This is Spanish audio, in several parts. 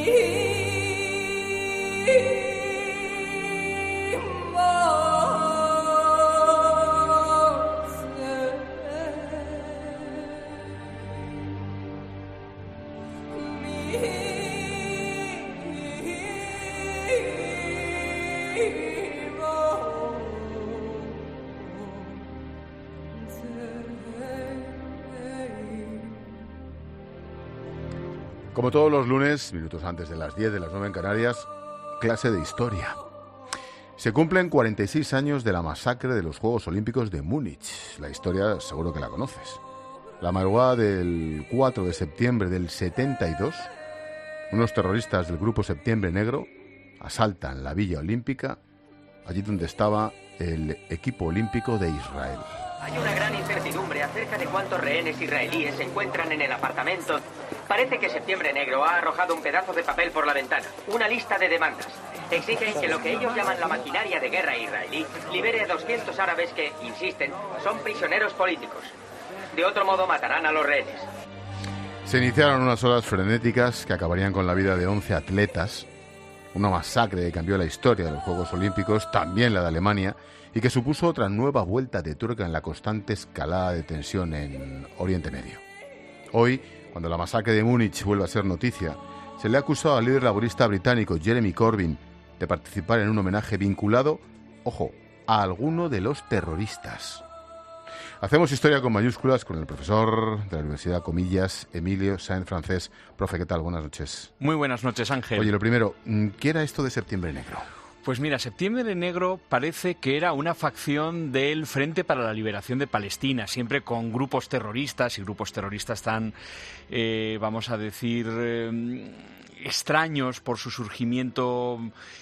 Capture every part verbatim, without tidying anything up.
Como todos los lunes, minutos antes de las diez de las nueve en Canarias, clase de historia. Se cumplen cuarenta y seis años de la masacre de los Juegos Olímpicos de Múnich. La historia seguro que la conoces. La madrugada del cuatro de septiembre del setenta y dos, unos terroristas del grupo Septiembre Negro asaltan la Villa Olímpica, allí donde estaba el equipo olímpico de Israel. Hay una gran incertidumbre acerca de cuántos rehenes israelíes se encuentran en el apartamento. Parece que Septiembre Negro ha arrojado un pedazo de papel por la ventana. Una lista de demandas. Exigen que lo que ellos llaman la maquinaria de guerra israelí libere a doscientos árabes que, insisten, son prisioneros políticos. De otro modo matarán a los rehenes. Se iniciaron unas horas frenéticas que acabarían con la vida de once atletas. Una masacre que cambió la historia de los Juegos Olímpicos, también la de Alemania, y que supuso otra nueva vuelta de tuerca en la constante escalada de tensión en Oriente Medio. Hoy, cuando la masacre de Múnich vuelve a ser noticia, se le ha acusado al líder laborista británico Jeremy Corbyn de participar en un homenaje vinculado, ojo, a alguno de los terroristas. Hacemos historia con mayúsculas con el profesor de la Universidad Comillas, Emilio Sáenz Francés. Profe, ¿qué tal? Buenas noches. Muy buenas noches, Ángel. Oye, lo primero, ¿qué era esto de Septiembre Negro? Pues mira, Septiembre Negro parece que era una facción del Frente para la Liberación de Palestina, siempre con grupos terroristas y grupos terroristas tan, eh, vamos a decir, eh, extraños por su surgimiento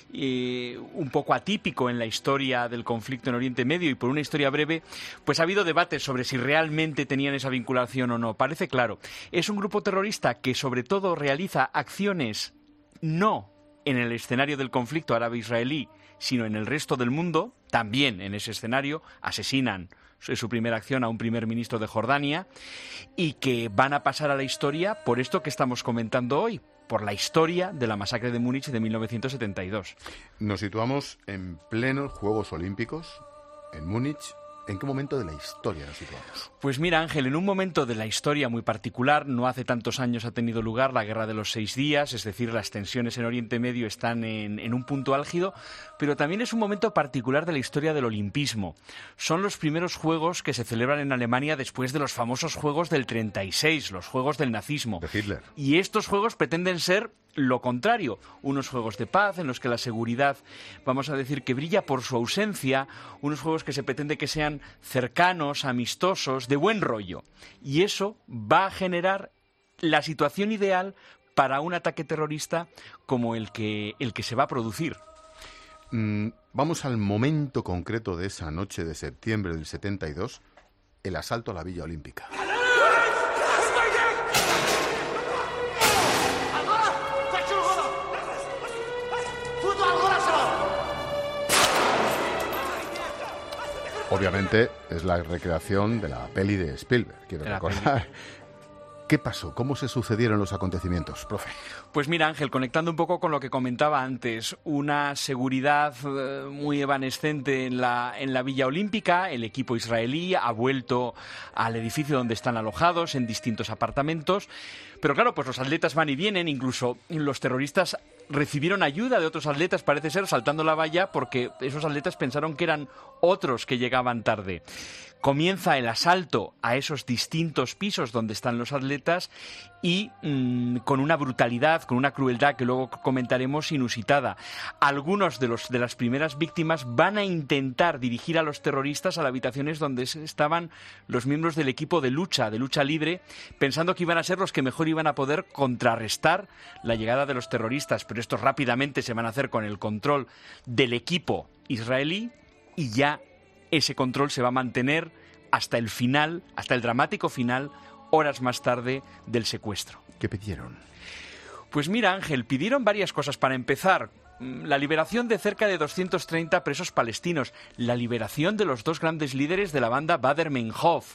eh, un poco atípico en la historia del conflicto en Oriente Medio y por una historia breve, pues ha habido debates sobre si realmente tenían esa vinculación o no. Parece claro, es un grupo terrorista que sobre todo realiza acciones no en el escenario del conflicto árabe-israelí, sino en el resto del mundo, también en ese escenario, asesinan en su primera acción a un primer ministro de Jordania y que van a pasar a la historia por esto que estamos comentando hoy, por la historia de la masacre de Múnich de mil novecientos setenta y dos. Nos situamos en plenos Juegos Olímpicos, en Múnich. ¿En qué momento de la historia nos situamos? Pues mira, Ángel, en un momento de la historia muy particular, no hace tantos años ha tenido lugar la Guerra de los Seis Días, es decir, las tensiones en Oriente Medio están en, en un punto álgido, pero también es un momento particular de la historia del olimpismo. Son los primeros Juegos que se celebran en Alemania después de los famosos Juegos del treinta y seis, los Juegos del nazismo. De Hitler. Y estos Juegos pretenden ser lo contrario, unos juegos de paz en los que la seguridad, vamos a decir, que brilla por su ausencia, unos juegos que se pretende que sean cercanos, amistosos, de buen rollo. Y eso va a generar la situación ideal para un ataque terrorista como el que, el que se va a producir. Mm, vamos al momento concreto de esa noche de septiembre del setenta y dos, el asalto a la Villa Olímpica. Obviamente es la recreación de la peli de Spielberg, quiero recordar. ¿Qué pasó? ¿Cómo se sucedieron los acontecimientos, profe? Pues mira, Ángel, conectando un poco con lo que comentaba antes, una seguridad eh, muy evanescente en la, en la Villa Olímpica. El equipo israelí ha vuelto al edificio donde están alojados, en distintos apartamentos. Pero claro, pues los atletas van y vienen, incluso los terroristas recibieron ayuda de otros atletas, parece ser, saltando la valla, porque esos atletas pensaron que eran otros que llegaban tarde. Comienza el asalto a esos distintos pisos donde están los atletas y mmm, con una brutalidad, con una crueldad que luego comentaremos inusitada. Algunos de, los, de las primeras víctimas van a intentar dirigir a los terroristas a las habitaciones donde estaban los miembros del equipo de lucha, de lucha libre, pensando que iban a ser los que mejor iban a poder contrarrestar la llegada de los terroristas, pero estos rápidamente se van a hacer con el control del equipo israelí y ya ese control se va a mantener hasta el final, hasta el dramático final, horas más tarde del secuestro. ¿Qué pidieron? Pues mira, Ángel, pidieron varias cosas. Para empezar, la liberación de cerca de doscientos treinta presos palestinos, la liberación de los dos grandes líderes de la banda Baader-Meinhof,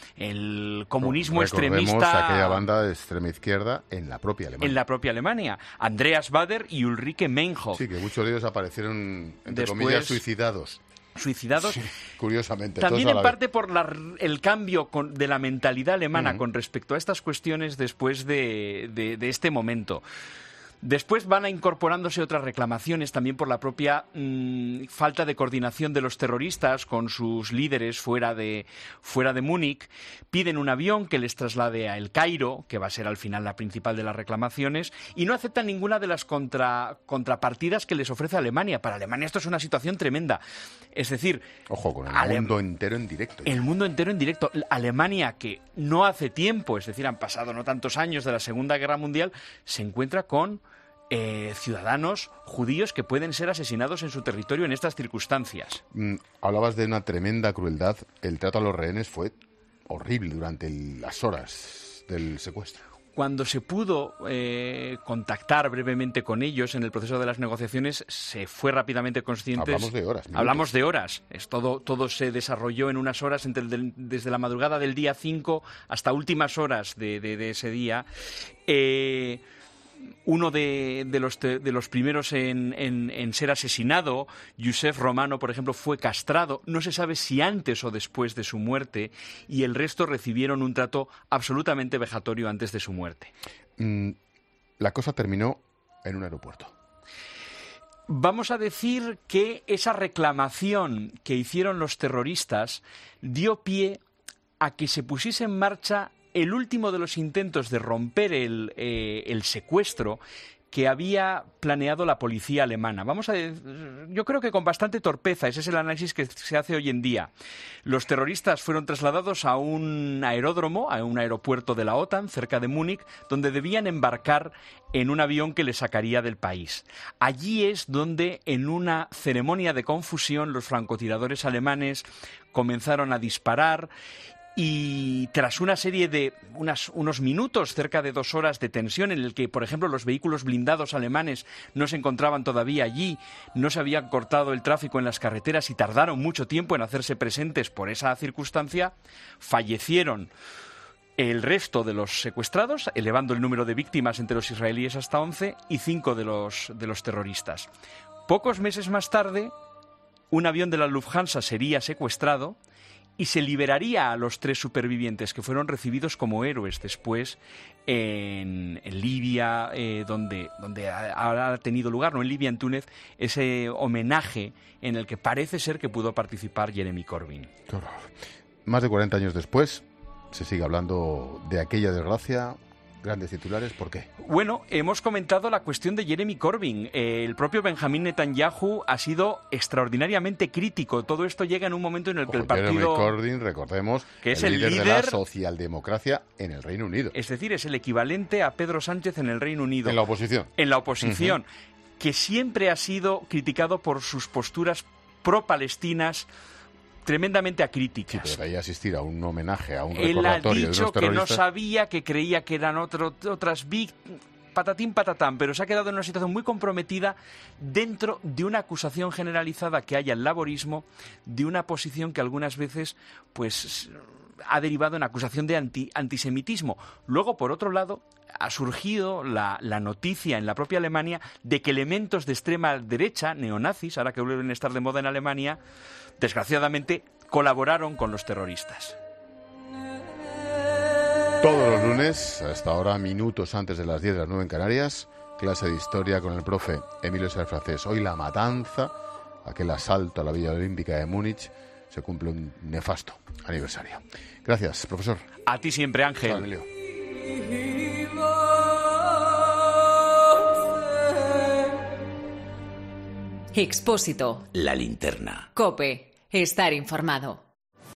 el comunismo Recordemos extremista... aquella banda de extrema izquierda en la propia Alemania. En la propia Alemania. Andreas Baader y Ulrike Meinhof. Sí, que muchos de ellos aparecieron, entre Después, comillas, suicidados. Suicidados. Sí, curiosamente. También todos a en la parte vez. por la, el cambio con, de la mentalidad alemana Uh-huh. con respecto a estas cuestiones después de, de, de este momento. Después van a incorporándose otras reclamaciones también por la propia mmm, falta de coordinación de los terroristas con sus líderes fuera de, fuera de Múnich. Piden un avión que les traslade a El Cairo, que va a ser al final la principal de las reclamaciones, y no aceptan ninguna de las contra, contrapartidas que les ofrece Alemania. Para Alemania esto es una situación tremenda. Es decir... Ojo, con el Ale- mundo entero en directo. El mundo entero en directo. Alemania, que no hace tiempo, es decir, han pasado no tantos años de la Segunda Guerra Mundial, se encuentra con eh, ciudadanos judíos que pueden ser asesinados en su territorio en estas circunstancias. Mm, hablabas de una tremenda crueldad. El trato a los rehenes fue horrible durante el- las horas del secuestro. Cuando se pudo eh, contactar brevemente con ellos en el proceso de las negociaciones, se fue rápidamente conscientes... Hablamos de horas. Minutos. Hablamos de horas. Es todo, todo se desarrolló en unas horas entre el, desde la madrugada del día cinco hasta últimas horas de, de, de ese día. Eh, uno de, de, los, de los primeros en, en, en ser asesinado, Yusef Romano, por ejemplo, fue castrado. No se sabe si antes o después de su muerte, y el resto recibieron un trato absolutamente vejatorio antes de su muerte. Mm, la cosa terminó en un aeropuerto. Vamos a decir que esa reclamación que hicieron los terroristas dio pie a que se pusiese en marcha el último de los intentos de romper el, eh, el secuestro que había planeado la policía alemana. Vamos a yo creo que con bastante torpeza, ese es el análisis que se hace hoy en día. Los terroristas fueron trasladados a un aeródromo, a un aeropuerto de la OTAN, cerca de Múnich, donde debían embarcar en un avión que les sacaría del país. Allí es donde, en una ceremonia de confusión, los francotiradores alemanes comenzaron a disparar. Y tras una serie de unas, unos minutos, cerca de dos horas de tensión, en el que, por ejemplo, los vehículos blindados alemanes no se encontraban todavía allí, no se había cortado el tráfico en las carreteras y tardaron mucho tiempo en hacerse presentes por esa circunstancia, fallecieron el resto de los secuestrados, elevando el número de víctimas entre los israelíes hasta once, y cinco de los, de los terroristas. Pocos meses más tarde, un avión de la Lufthansa sería secuestrado y se liberaría a los tres supervivientes, que fueron recibidos como héroes después en, en Libia, eh, donde, donde ha, ha tenido lugar, no en Libia, en Túnez, ese homenaje en el que parece ser que pudo participar Jeremy Corbyn. Qué horror. Más de cuarenta años después, se sigue hablando de aquella desgracia. Grandes titulares, ¿por qué? Bueno, hemos comentado la cuestión de Jeremy Corbyn. Eh, el propio Benjamín Netanyahu ha sido extraordinariamente crítico. Todo esto llega en un momento en el que Ojo, el partido... Jeremy Corbyn, recordemos, que es el, el líder, líder de la socialdemocracia en el Reino Unido. Es decir, es el equivalente a Pedro Sánchez en el Reino Unido. En la oposición. En la oposición, uh-huh. que siempre ha sido criticado por sus posturas pro-palestinas tremendamente acríticas. Sí, pero de ahí asistir a un homenaje, a un Él ha recordatorio de dicho unos que no terroristas. sabía, que creía que eran otro, otras víctimas, patatín patatán, pero se ha quedado en una situación muy comprometida dentro de una acusación generalizada que haya el laborismo, de una posición que algunas veces pues ha derivado en acusación de anti, antisemitismo. Luego, por otro lado, ha surgido la, la noticia en la propia Alemania de que elementos de extrema derecha, neonazis, ahora que vuelven a estar de moda en Alemania, desgraciadamente colaboraron con los terroristas. Todos los lunes, hasta ahora, minutos antes de las diez de las nueve en Canarias, clase de historia con el profe Emilio Sáenz Francés. Hoy la matanza, aquel asalto a la Villa Olímpica de Múnich, se cumple un nefasto aniversario. Gracias, profesor. A ti siempre, Ángel. Chao, Emilio. Expósito. La linterna. COPE. Estar informado.